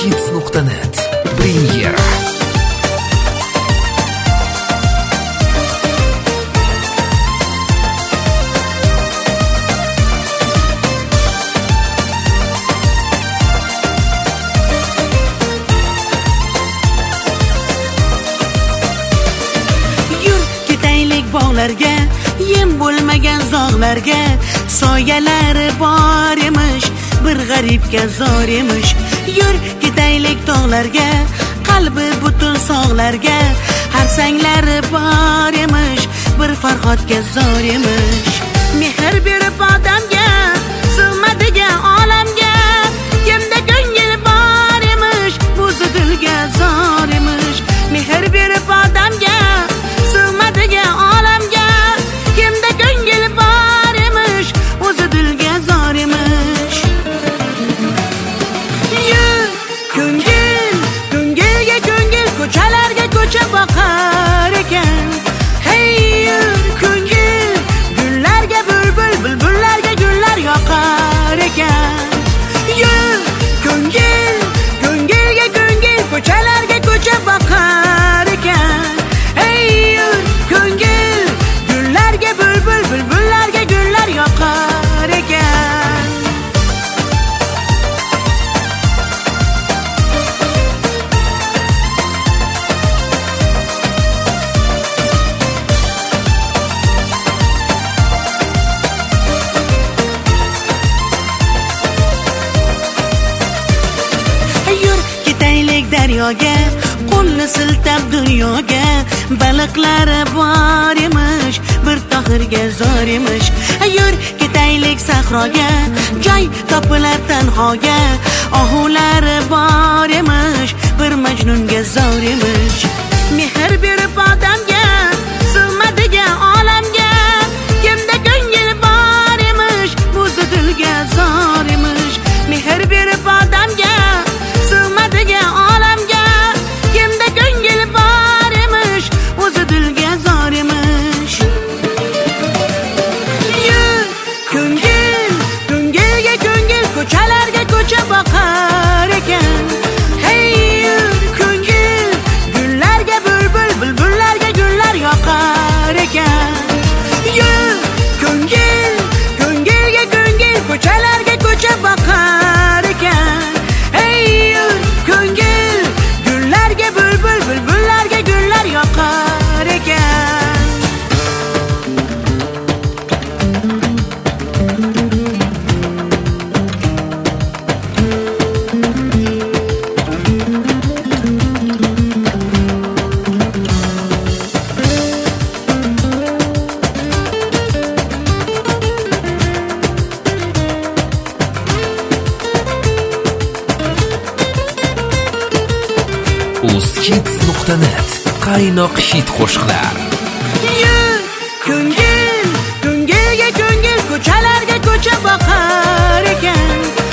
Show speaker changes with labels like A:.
A: Uzkids.net Premyera.
B: Bog'larga, yem bo'lmagan zog'larga, soyalari bor emish, bir g'aribga zor emish. Yur ketaylik tog'larga, qalbi butun sog'larga, har sanglari bor emish, bir farhodga zor emish. Mehr berib odamga, sig'madigan olamga, kimda ko'ngil bor emish, o'zi dilga zor emish. Mehr berib odamga, sig'madigan olamga, kimda ko'ngil bor emish, o'zi dilga zor emish. Yur ko'ngil, ko'ngilga ko'ngil, ko'chalarga ko'cha boqar ekan. Hey yur ko'ngil, gullarga bulbul, bulbullarga gullar yoqar ekan. Yur ko'ngil, ko'ngilga ko'ngil, ko'chalarga ko'cha boqar ekan. Hey yur ko'ngil, gullarga bulbul, bulbullarga gullar yoqar ekan. Yur ketaylik daryoga, qo'lni siltab dunyoga, baliqlari bor emish, bir tohirga zor emish. Yur ketaylik sahroga, joy topilar tanhoga, ohulari bor emish, bir majnunga zor emish. Mehr berib odamga, sig'madigan olamga, kimda ko'ngil bor emish, o'zi dilga zor emish. Mehr berib odamga, sig'madigan olamga, kimda ko'ngil bor emish, o'zi dilga zor emish. Yur ko'ngil, ko'ngilga ko'ngil, ko'chalarga ko'cha boqar ekan. Hey yur ko'ngil, gullarga bulbul, bulbullarga gullar yoqar ekan. Yur ko'ngil, ko'ngilga ko'ngil, ko'chalarga ko'cha boqar ekan. Hey yur ko'ngil, gullarga bulbul, bulbullarga gullar yoqar ekan.
A: Uzkids.net Qaynoq hit qo'shiqlar.
B: Yur ko'ngil, ko'ngilga ko'ngil, ko'chalarga ko'cha boqar ekan.